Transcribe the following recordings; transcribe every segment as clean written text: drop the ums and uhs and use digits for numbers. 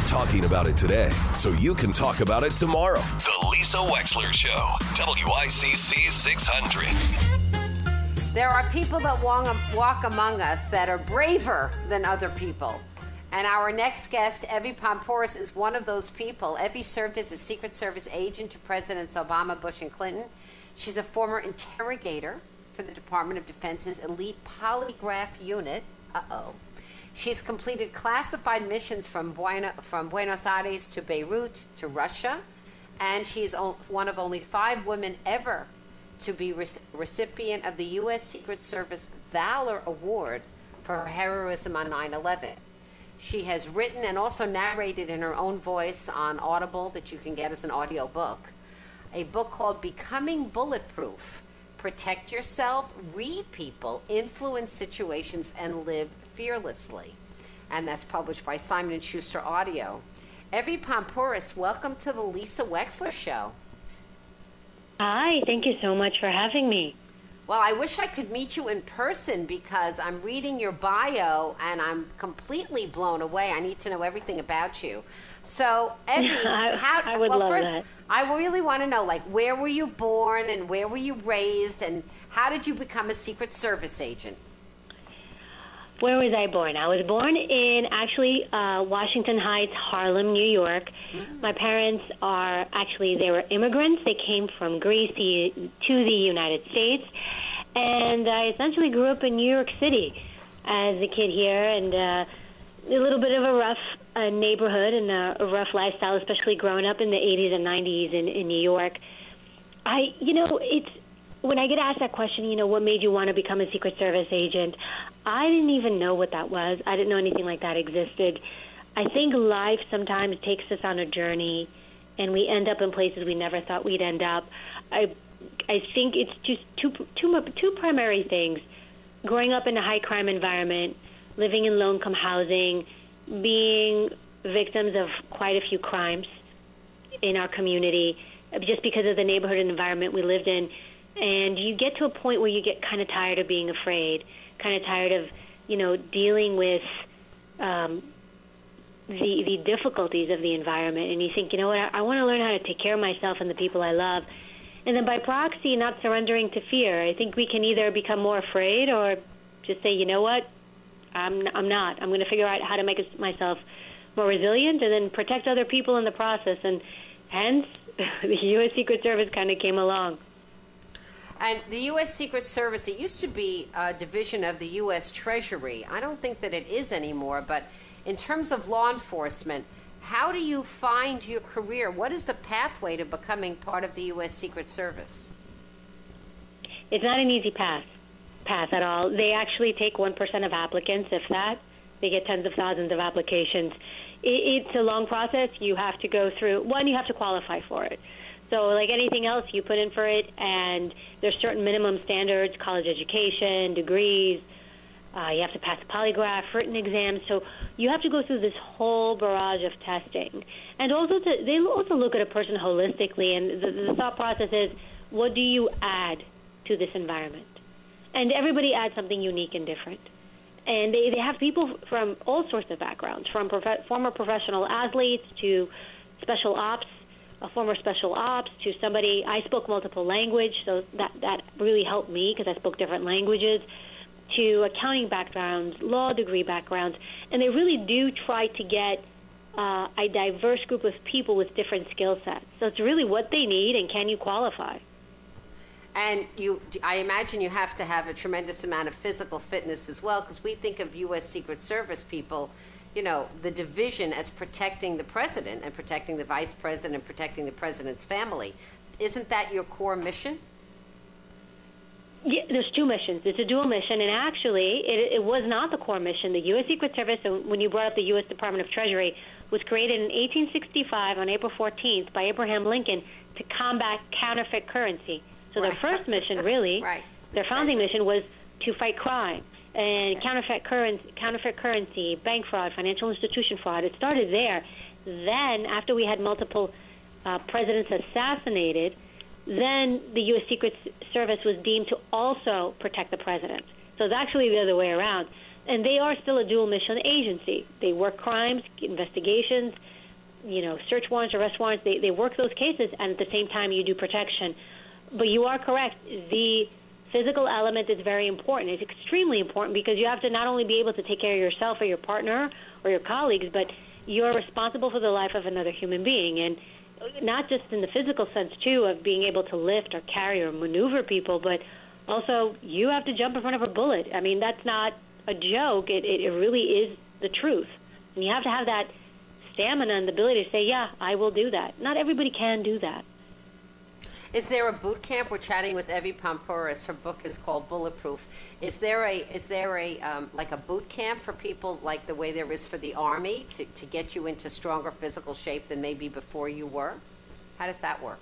talking about it today so you can talk about it tomorrow. The Lisa Wexler Show, WICC 600. There are people that walk among us that are braver than other people. And our next guest, Evie Poumpouras, is one of those people. Evie served as a Secret Service agent to Presidents Obama, Bush, and Clinton. She's a former interrogator for the Department of Defense's elite polygraph unit. She's completed classified missions from Buenos Aires to Beirut to Russia. And she's one of only 5 women ever to be recipient of the U.S. Secret Service Valor Award for her heroism on 9/11. She has written and also narrated in her own voice on Audible that you can get as an audio book, a book called Becoming Bulletproof. Protect yourself, read people, influence situations, and live fearlessly. And that's published by Simon & Schuster Audio. Evie Poumpouras, welcome to the Lisa Wexler Show. Hi, thank you so much for having me. Well, I wish I could meet you in person because I'm reading your bio and I'm completely blown away. I need to know everything about you. So, Evie, I would love that. I really want to know, like, where were you born and where were you raised and how did you become a Secret Service agent? Where was I born? I was born in, actually, Washington Heights, Harlem, New York. Mm-hmm. My parents they were immigrants. They came from Greece to the United States. And I essentially grew up in New York City as a kid here, and a little bit of a rough neighborhood and a rough lifestyle, especially growing up in the 80s and 90s in New York. When I get asked that question, what made you want to become a Secret Service agent? I didn't even know what that was. I didn't know anything like that existed. I think life sometimes takes us on a journey, and we end up in places we never thought we'd end up. I think it's just two primary things. Growing up in a high-crime environment, living in low-income housing, being victims of quite a few crimes in our community just because of the neighborhood and environment we lived in. And you get to a point where you get kind of tired of being afraid, kind of tired of, dealing with the difficulties of the environment. And you think, I want to learn how to take care of myself and the people I love. And then by proxy, not surrendering to fear. I think we can either become more afraid or just say, I'm not. I'm going to figure out how to make myself more resilient and then protect other people in the process. And hence, the U.S. Secret Service kind of came along. And the U.S. Secret Service, it used to be a division of the U.S. Treasury. I don't think that it is anymore, but in terms of law enforcement, how do you find your career? What is the pathway to becoming part of the U.S. Secret Service? It's not an easy path at all. They actually take 1% of applicants, if that. They get tens of thousands of applications. It's a long process. You have to go through. One, you have to qualify for it. So like anything else, you put in for it, and there's certain minimum standards, college education, degrees. You have to pass a polygraph, written exams. So you have to go through this whole barrage of testing. And also, they also look at a person holistically, and the thought process is, what do you add to this environment? And everybody adds something unique and different. And they have people from all sorts of backgrounds, from former professional athletes to special ops, a former special ops, to somebody. I spoke multiple language, so that really helped me because I spoke different languages, to accounting backgrounds, law degree backgrounds. And they really do try to get a diverse group of people with different skill sets. So it's really what they need, and can you qualify? And I imagine you have to have a tremendous amount of physical fitness as well, because we think of U.S. Secret Service people, the division as protecting the president and protecting the vice president and protecting the president's family. Isn't that your core mission? Yeah, there's two missions. It's a dual mission, and actually, it was not the core mission. The U.S. Secret Service, when you brought up the U.S. Department of Treasury, was created in 1865 on April 14th by Abraham Lincoln to combat counterfeit currency. So their first mission, really, their founding mission was to fight crime and counterfeit currency, bank fraud, financial institution fraud. It started there. Then, after we had multiple presidents assassinated, then the U.S. Secret Service was deemed to also protect the president. So it's actually the other way around. And they are still a dual mission agency. They work crimes, investigations, search warrants, arrest warrants. They work those cases, and at the same time you do protection. But you are correct. The physical element is very important. It's extremely important because you have to not only be able to take care of yourself or your partner or your colleagues, but you're responsible for the life of another human being. And not just in the physical sense, too, of being able to lift or carry or maneuver people, but also you have to jump in front of a bullet. I mean, that's not a joke. It really is the truth. And you have to have that stamina and the ability to say, yeah, I will do that. Not everybody can do that. Is there a boot camp? We're chatting with Evie Poumpouras. Her book is called Bulletproof. Is there a like a boot camp for people like the way there is for the Army to get you into stronger physical shape than maybe before you were? How does that work?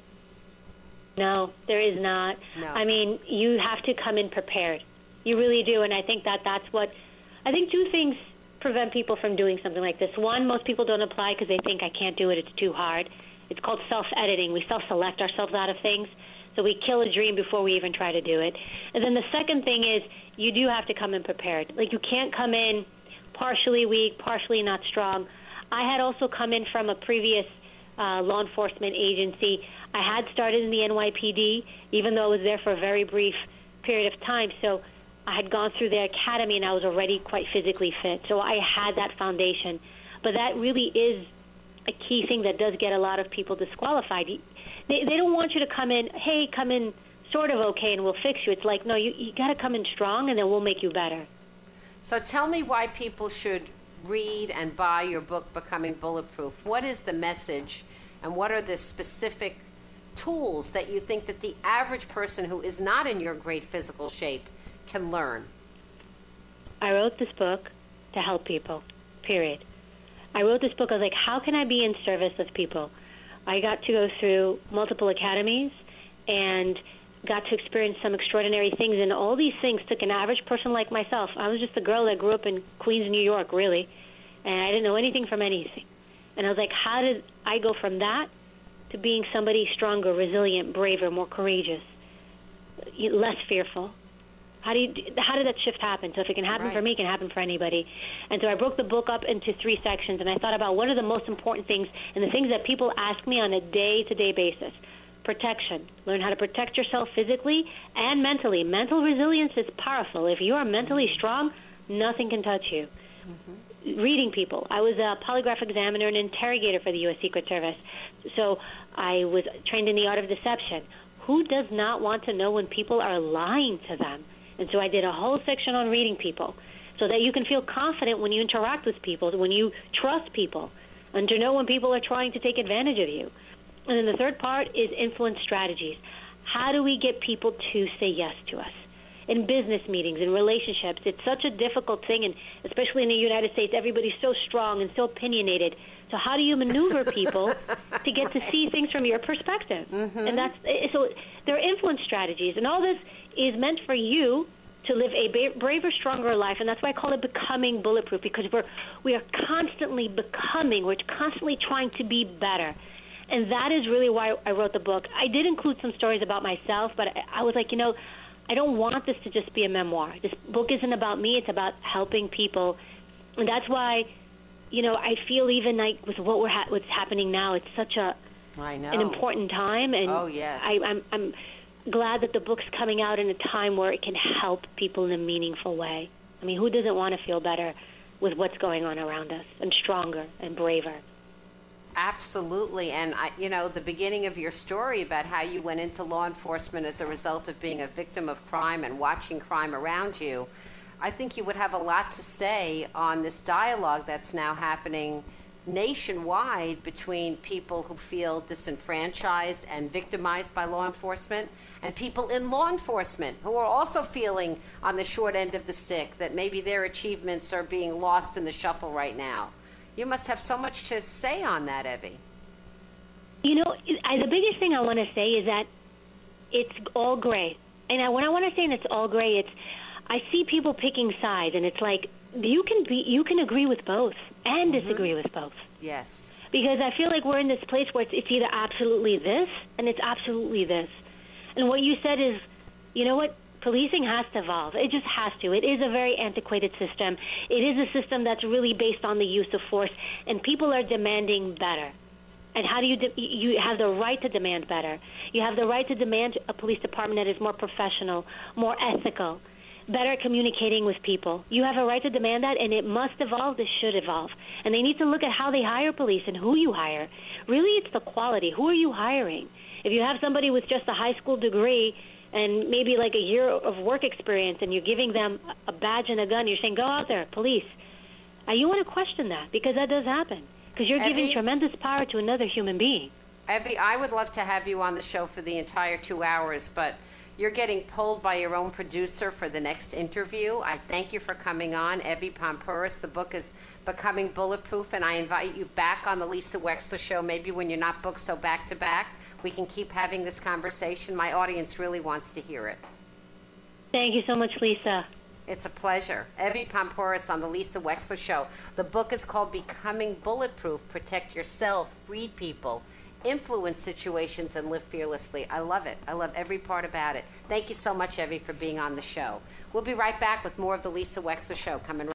No, there is not. No. I mean, you have to come in prepared. You really do, and I think that's what – I think two things prevent people from doing something like this. One, most people don't apply because they think, I can't do it, it's too hard. It's called self-editing. We self-select ourselves out of things, so we kill a dream before we even try to do it. And then the second thing is you do have to come in prepared. Like, you can't come in partially weak, partially not strong. I had also come in from a previous law enforcement agency. I had started in the NYPD, even though I was there for a very brief period of time. So I had gone through the academy, and I was already quite physically fit. So I had that foundation. But that really is a key thing that does get a lot of people disqualified. They don't want you to come in sort of okay and we'll fix you. It's like, no, you got to come in strong and then we'll make you better. So tell me why people should read and buy your book, Becoming Bulletproof. What is the message and what are the specific tools that you think that the average person who is not in your great physical shape can learn? I wrote this book to help people, period. I wrote this book, I was like, how can I be in service of people? I got to go through multiple academies and got to experience some extraordinary things, and all these things took an average person like myself. I was just a girl that grew up in Queens, New York, really, and I didn't know anything from anything. And I was like, how did I go from that to being somebody stronger, resilient, braver, more courageous, less fearful? How did that shift happen? So if it can happen for me, it can happen for anybody. And so I broke the book up into 3 sections, and I thought about what are the most important things and the things that people ask me on a day-to-day basis. Protection. Learn how to protect yourself physically and mentally. Mental resilience is powerful. If you are mentally strong, nothing can touch you. Mm-hmm. Reading people. I was a polygraph examiner and interrogator for the U.S. Secret Service. So I was trained in the art of deception. Who does not want to know when people are lying to them? And so I did a whole section on reading people so that you can feel confident when you interact with people, when you trust people, and to know when people are trying to take advantage of you. And then the third part is influence strategies. How do we get people to say yes to us? In business meetings, in relationships, it's such a difficult thing, and especially in the United States, everybody's so strong and so opinionated. So how do you maneuver people to get to see things from your perspective? Mm-hmm. And so there are influence strategies, and all this is meant for you to live a braver, stronger life, and that's why I call it Becoming Bulletproof, because we are constantly becoming, we're constantly trying to be better. And that is really why I wrote the book. I did include some stories about myself, but I was like, I don't want this to just be a memoir. This book isn't about me, it's about helping people. And that's why, I feel even like with what's happening now, it's such an important time. And oh, yes. I'm glad that the book's coming out in a time where it can help people in a meaningful way. I mean, who doesn't want to feel better with what's going on around us and stronger and braver? Absolutely. And, the beginning of your story about how you went into law enforcement as a result of being a victim of crime and watching crime around you, I think you would have a lot to say on this dialogue that's now happening nationwide between people who feel disenfranchised and victimized by law enforcement and people in law enforcement who are also feeling on the short end of the stick that maybe their achievements are being lost in the shuffle right now. You must have so much to say on that, Evie. The biggest thing I want to say is that it's all gray. And when I want to say it's all gray, I see people picking sides, and it's like you can agree with both and disagree with both. Yes. Because I feel like we're in this place where it's either absolutely this and it's absolutely this. And what you said is, Policing has to evolve. It just has to. It is a very antiquated system. It is a system that's really based on the use of force, and people are demanding better. And how do you have the right to demand better? You have the right to demand a police department that is more professional, more ethical, better at communicating with people. You have a right to demand that, and it must evolve. This should evolve. And they need to look at how they hire police and who you hire. Really, it's the quality. Who are you hiring? If you have somebody with just a high school degree and maybe like a year of work experience, and you're giving them a badge and a gun, you're saying, go out there, police. You want to question that, because that does happen. Because you're giving tremendous power to another human being. Evie, I would love to have you on the show for the entire 2 hours, but you're getting pulled by your own producer for the next interview. I thank you for coming on, Evie Poumpouras. The book is Becoming Bulletproof, and I invite you back on the Lisa Wexler Show, maybe when you're not booked so back-to-back. We can keep having this conversation. My audience really wants to hear it. Thank you so much, Lisa. It's a pleasure. Evie Poumpouras on the Lisa Wexler Show. The book is called Becoming Bulletproof. Protect yourself, read people, influence situations, and live fearlessly. I love it. I love every part about it. Thank you so much, Evie, for being on the show. We'll be right back with more of the Lisa Wexler Show coming right